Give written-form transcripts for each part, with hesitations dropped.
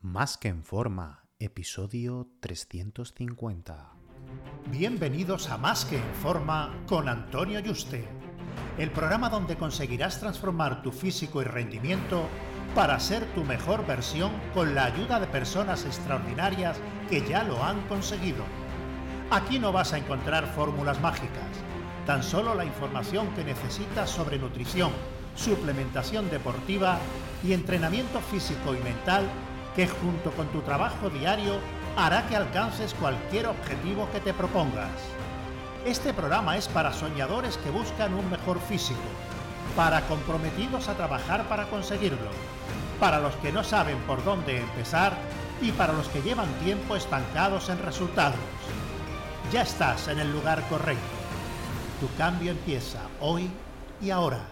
Más que en forma, episodio 350. Bienvenidos a Más que en forma con Antonio Yuste, el programa donde conseguirás transformar tu físico y rendimiento para ser tu mejor versión con la ayuda de personas extraordinarias que ya lo han conseguido. Aquí no vas a encontrar fórmulas mágicas, tan solo la información que necesitas sobre nutrición, suplementación deportiva y entrenamiento físico y mental que junto con tu trabajo diario hará que alcances cualquier objetivo que te propongas. Este programa es para soñadores que buscan un mejor físico, para comprometidos a trabajar para conseguirlo, para los que no saben por dónde empezar y para los que llevan tiempo estancados en resultados. Ya estás en el lugar correcto. Tu cambio empieza hoy y ahora.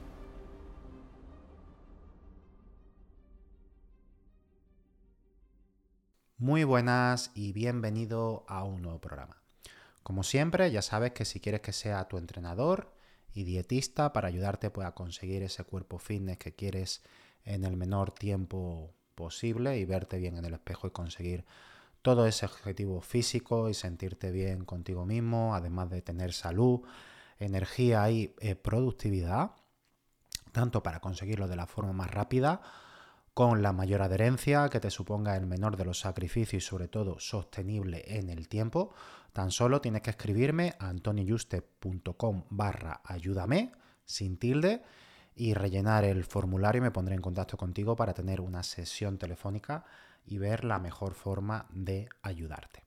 Muy buenas y bienvenido a un nuevo programa. Como siempre, ya sabes que si quieres que sea tu entrenador y dietista para ayudarte a conseguir ese cuerpo fitness que quieres en el menor tiempo posible y verte bien en el espejo y conseguir todo ese objetivo físico y sentirte bien contigo mismo, además de tener salud, energía y productividad, tanto para conseguirlo de la forma más rápida, con la mayor adherencia, que te suponga el menor de los sacrificios y sobre todo sostenible en el tiempo. Tan solo tienes que escribirme a antoniuste.com/ayúdame sin tilde y rellenar el formulario y me pondré en contacto contigo para tener una sesión telefónica y ver la mejor forma de ayudarte.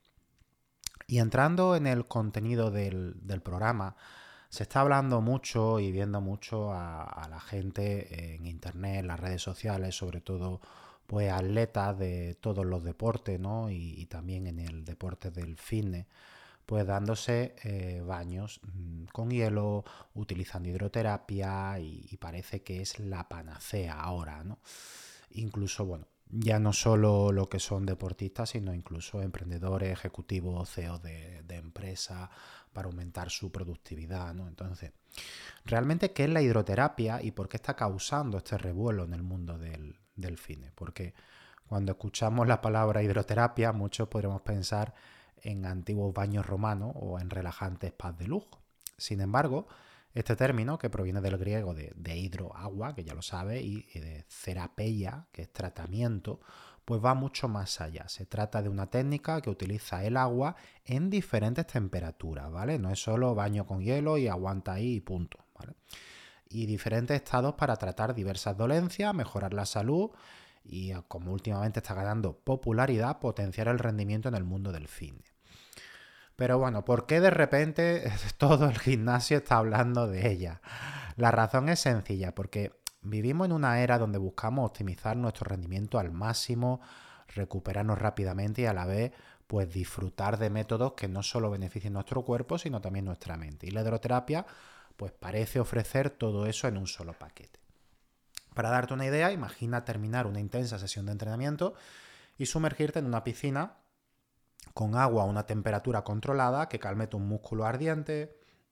Y entrando en el contenido del programa, se está hablando mucho y viendo mucho a la gente en internet, en las redes sociales, sobre todo pues atletas de todos los deportes, ¿no? Y también en el deporte del fitness, pues dándose baños con hielo, utilizando hidroterapia y parece que es la panacea ahora, ¿no? Incluso, bueno, ya no solo lo que son deportistas, sino incluso emprendedores, ejecutivos, CEOs de empresas para aumentar su productividad, ¿no? Entonces, realmente, ¿qué es la hidroterapia y por qué está causando este revuelo en el mundo del fitness? Porque cuando escuchamos la palabra hidroterapia, muchos podremos pensar en antiguos baños romanos o en relajantes spas de lujo. Sin embargo, este término, que proviene del griego de hidro, agua, que ya lo sabe, y de therapeia, que es tratamiento, pues va mucho más allá. Se trata de una técnica que utiliza el agua en diferentes temperaturas, ¿vale? No es solo baño con hielo y aguanta ahí y punto, ¿vale? Y diferentes estados para tratar diversas dolencias, mejorar la salud y, como últimamente está ganando popularidad, potenciar el rendimiento en el mundo del fitness. Pero bueno, ¿por qué de repente todo el gimnasio está hablando de ella? La razón es sencilla, porque vivimos en una era donde buscamos optimizar nuestro rendimiento al máximo, recuperarnos rápidamente y a la vez pues disfrutar de métodos que no solo beneficien nuestro cuerpo, sino también nuestra mente. Y la hidroterapia pues parece ofrecer todo eso en un solo paquete. Para darte una idea, imagina terminar una intensa sesión de entrenamiento y sumergirte en una piscina con agua a una temperatura controlada que calme tus músculos ardientes,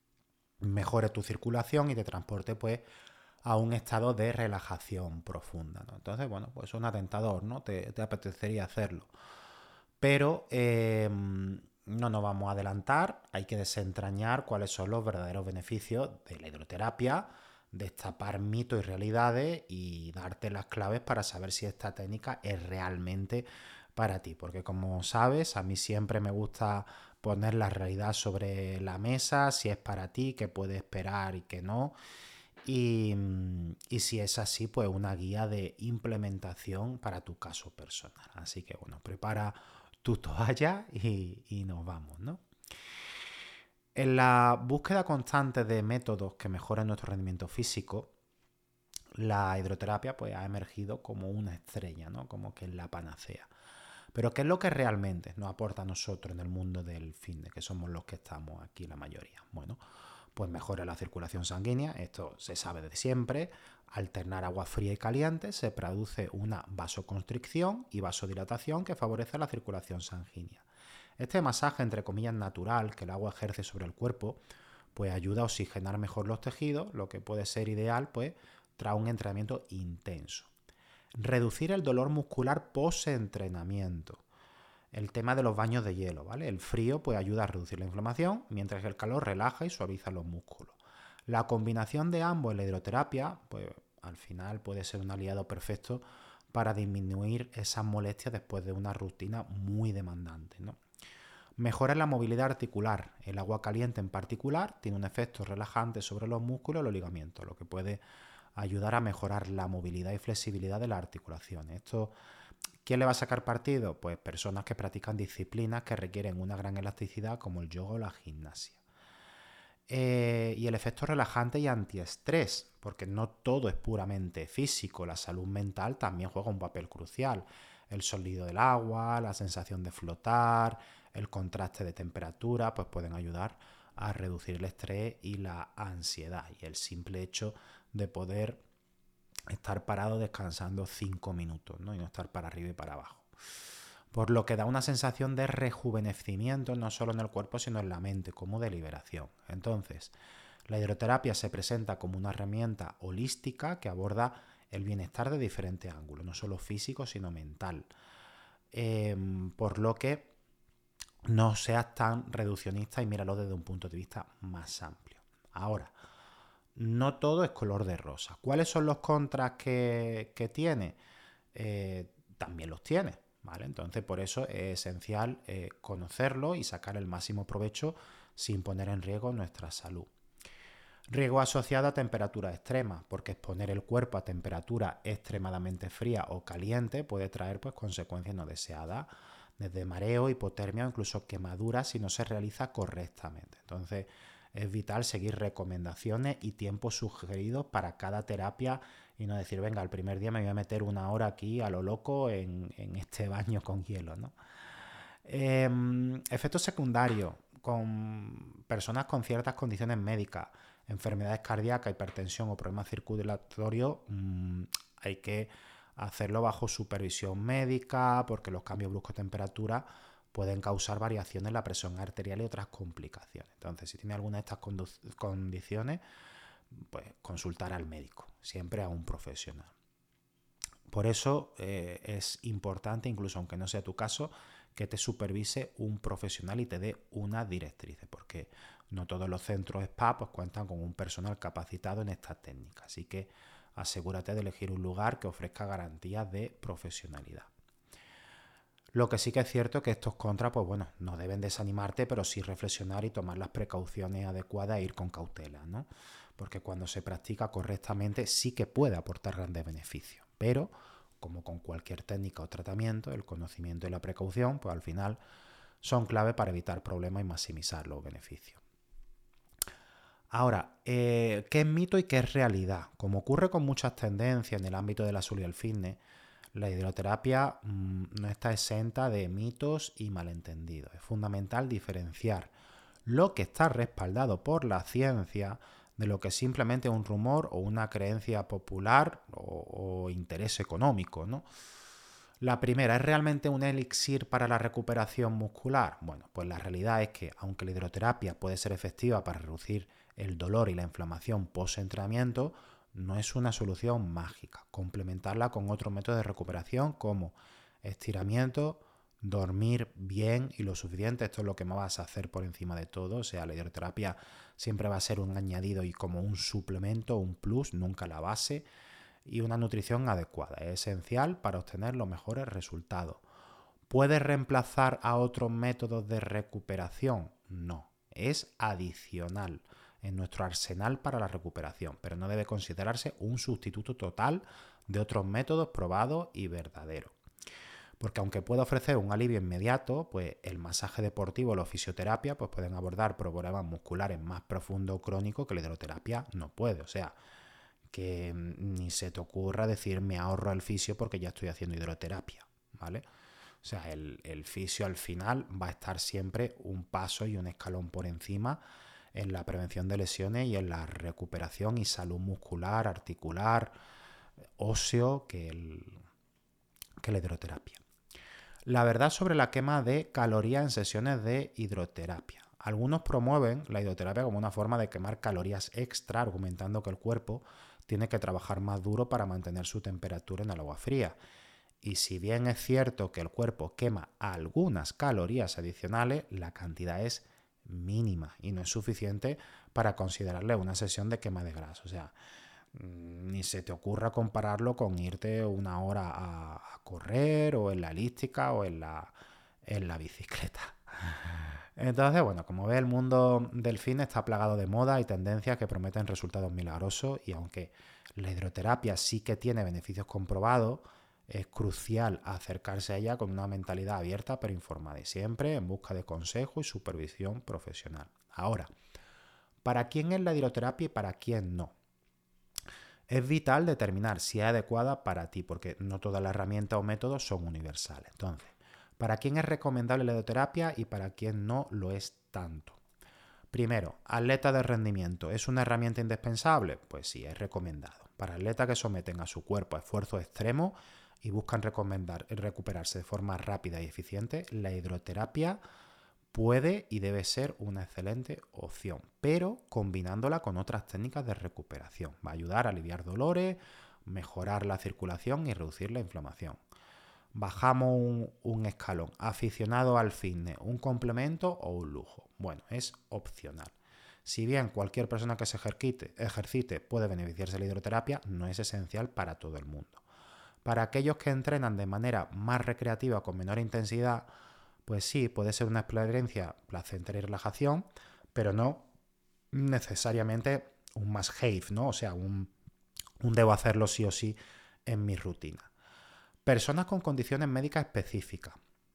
mejore tu circulación y te transporte pues a un estado de relajación profunda, ¿no? Entonces, bueno, pues es un tentador, ¿no? Te apetecería hacerlo. Pero no nos vamos a adelantar, hay que desentrañar cuáles son los verdaderos beneficios de la hidroterapia, destapar mitos y realidades y darte las claves para saber si esta técnica es realmente para ti, porque como sabes, a mí siempre me gusta poner la realidad sobre la mesa, si es para ti, qué puedes esperar y qué no, y si es así, pues una guía de implementación para tu caso personal. Así que bueno, prepara tu toalla y nos vamos, ¿no? En la búsqueda constante de métodos que mejoren nuestro rendimiento físico, la hidroterapia pues ha emergido como una estrella, ¿no? Como que es la panacea. Pero ¿qué es lo que realmente nos aporta a nosotros en el mundo del fitness, que somos los que estamos aquí la mayoría? Bueno, pues mejora la circulación sanguínea, esto se sabe desde siempre. Alternar agua fría y caliente se produce una vasoconstricción y vasodilatación que favorece la circulación sanguínea. Este masaje, entre comillas, natural que el agua ejerce sobre el cuerpo, pues ayuda a oxigenar mejor los tejidos, lo que puede ser ideal pues tras un entrenamiento intenso. Reducir el dolor muscular post-entrenamiento. El tema de los baños de hielo, ¿vale? El frío pues ayuda a reducir la inflamación, mientras que el calor relaja y suaviza los músculos. La combinación de ambos en la hidroterapia, pues al final puede ser un aliado perfecto para disminuir esas molestias después de una rutina muy demandante, ¿no? Mejora la movilidad articular. El agua caliente en particular tiene un efecto relajante sobre los músculos y los ligamentos, lo que puede ayudar a mejorar la movilidad y flexibilidad de las articulaciones. Esto, ¿quién le va a sacar partido? Pues personas que practican disciplinas que requieren una gran elasticidad como el yoga o la gimnasia. Y el efecto relajante y antiestrés, porque no todo es puramente físico, la salud mental también juega un papel crucial. El sonido del agua, la sensación de flotar, el contraste de temperatura, pues pueden ayudar a reducir el estrés y la ansiedad. Y el simple hecho de poder estar parado descansando 5 minutos, ¿no? Y no estar para arriba y para abajo. Por lo que da una sensación de rejuvenecimiento no solo en el cuerpo sino en la mente, como de liberación. Entonces, la hidroterapia se presenta como una herramienta holística que aborda el bienestar de diferentes ángulos, no solo físico sino mental. Por lo que no seas tan reduccionista y míralo desde un punto de vista más amplio. Ahora, no todo es color de rosa. ¿Cuáles son los contras que tiene? También los tiene, ¿vale? Entonces, por eso es esencial conocerlo y sacar el máximo provecho sin poner en riesgo nuestra salud. Riesgo asociado a temperaturas extremas, porque exponer el cuerpo a temperatura extremadamente fría o caliente puede traer pues, consecuencias no deseadas, desde mareo, hipotermia o incluso quemaduras si no se realiza correctamente. Entonces, es vital seguir recomendaciones y tiempos sugeridos para cada terapia y no decir, venga, el primer día me voy a meter 1 hora aquí a lo loco en este baño con hielo, ¿no? Efectos secundarios con personas con ciertas condiciones médicas, enfermedades cardíacas, hipertensión o problemas circulatorios, hay que hacerlo bajo supervisión médica porque los cambios bruscos de temperatura pueden causar variaciones en la presión arterial y otras complicaciones. Entonces, si tiene alguna de estas condiciones, pues consultar al médico, siempre a un profesional. Por eso es importante, incluso aunque no sea tu caso, que te supervise un profesional y te dé unas directrices, porque no todos los centros spa pues, cuentan con un personal capacitado en estas técnicas. Así que asegúrate de elegir un lugar que ofrezca garantías de profesionalidad. Lo que sí que es cierto es que estos contras, pues bueno, no deben desanimarte, pero sí reflexionar y tomar las precauciones adecuadas e ir con cautela, ¿no? Porque cuando se practica correctamente sí que puede aportar grandes beneficios, pero como con cualquier técnica o tratamiento, el conocimiento y la precaución, pues al final son clave para evitar problemas y maximizar los beneficios. Ahora, ¿qué es mito y qué es realidad? Como ocurre con muchas tendencias en el ámbito de la salud y el fitness, la hidroterapia no está exenta de mitos y malentendidos. Es fundamental diferenciar lo que está respaldado por la ciencia de lo que es simplemente un rumor o una creencia popular o interés económico, ¿no? La primera, ¿es realmente un elixir para la recuperación muscular? Bueno, pues la realidad es que aunque la hidroterapia puede ser efectiva para reducir el dolor y la inflamación post-entrenamiento, no es una solución mágica. Complementarla con otros métodos de recuperación como estiramiento, dormir bien y lo suficiente. Esto es lo que más vas a hacer por encima de todo. O sea, la hidroterapia siempre va a ser un añadido y como un suplemento, un plus, nunca la base. Y una nutrición adecuada es esencial para obtener los mejores resultados. ¿Puede reemplazar a otros métodos de recuperación? No, es adicional en nuestro arsenal para la recuperación, pero no debe considerarse un sustituto total de otros métodos probados y verdaderos. Porque aunque puede ofrecer un alivio inmediato, pues el masaje deportivo o la fisioterapia pues pueden abordar problemas musculares más profundos o crónicos que la hidroterapia no puede. O sea, que ni se te ocurra decir me ahorro el fisio porque ya estoy haciendo hidroterapia, ¿vale? O sea, el fisio al final va a estar siempre un paso y un escalón por encima en la prevención de lesiones y en la recuperación y salud muscular, articular, óseo que la hidroterapia. La verdad sobre la quema de calorías en sesiones de hidroterapia. Algunos promueven la hidroterapia como una forma de quemar calorías extra, argumentando que el cuerpo tiene que trabajar más duro para mantener su temperatura en el agua fría. Y si bien es cierto que el cuerpo quema algunas calorías adicionales, la cantidad es mínima y no es suficiente para considerarle una sesión de quema de grasa. O sea, ni se te ocurra compararlo con irte una hora a correr o en la elíptica o en la bicicleta. Entonces, bueno, como ves, el mundo del fitness está plagado de moda y tendencias que prometen resultados milagrosos, y aunque la hidroterapia sí que tiene beneficios comprobados, es crucial acercarse a ella con una mentalidad abierta pero informada y siempre en busca de consejo y supervisión profesional. Ahora, ¿para quién es la hidroterapia y para quién no? Es vital determinar si es adecuada para ti, porque no todas las herramientas o métodos son universales. Entonces, ¿para quién es recomendable la hidroterapia y para quién no lo es tanto? Primero, atleta de rendimiento. ¿Es una herramienta indispensable? Pues sí, es recomendado. Para atletas que someten a su cuerpo a esfuerzos extremos y buscan recuperarse de forma rápida y eficiente, la hidroterapia puede y debe ser una excelente opción, pero combinándola con otras técnicas de recuperación. Va a ayudar a aliviar dolores, mejorar la circulación y reducir la inflamación. Bajamos un escalón. Aficionado al fitness, ¿un complemento o un lujo? Bueno, es opcional. Si bien cualquier persona que se ejercite puede beneficiarse de la hidroterapia, no es esencial para todo el mundo. Para aquellos que entrenan de manera más recreativa con menor intensidad, pues sí, puede ser una experiencia placentera y relajación, pero no necesariamente un must have, ¿no? O sea, un debo hacerlo sí o sí en mi rutina. Personas con condiciones médicas específicas.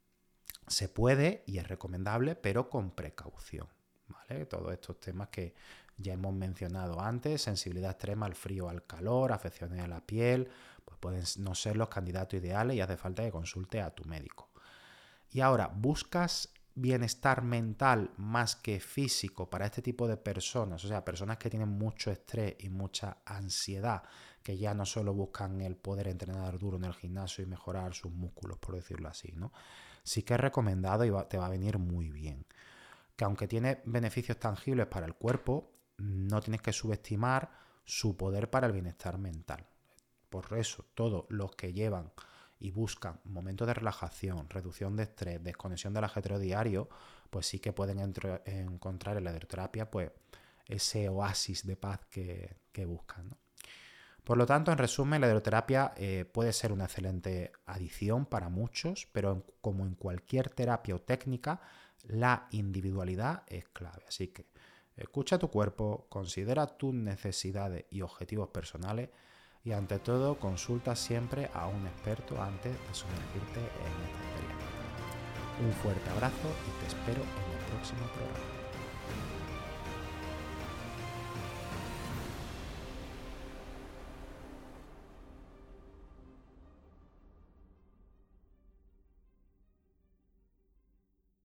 Se puede y es recomendable, pero con precaución, ¿vale? Todos estos temas que ya hemos mencionado antes, sensibilidad extrema al frío o al calor, afecciones a la piel, pues pueden no ser los candidatos ideales y hace falta que consulte a tu médico. Y ahora, ¿buscas bienestar mental más que físico para este tipo de personas? O sea, personas que tienen mucho estrés y mucha ansiedad, que ya no solo buscan el poder entrenar duro en el gimnasio y mejorar sus músculos, por decirlo así, ¿no? Sí que es recomendado y te va a venir muy bien. Que aunque tiene beneficios tangibles para el cuerpo, no tienes que subestimar su poder para el bienestar mental. Por eso, todos los que llevan y buscan momentos de relajación, reducción de estrés, desconexión del ajetreo diario, pues sí que pueden encontrar en la hidroterapia pues ese oasis de paz que buscan, ¿no? Por lo tanto, en resumen, la hidroterapia puede ser una excelente adición para muchos, pero como en cualquier terapia o técnica, la individualidad es clave. Así que escucha tu cuerpo, considera tus necesidades y objetivos personales y ante todo consulta siempre a un experto antes de sumergirte en esta experiencia. Un fuerte abrazo y te espero en el próximo programa.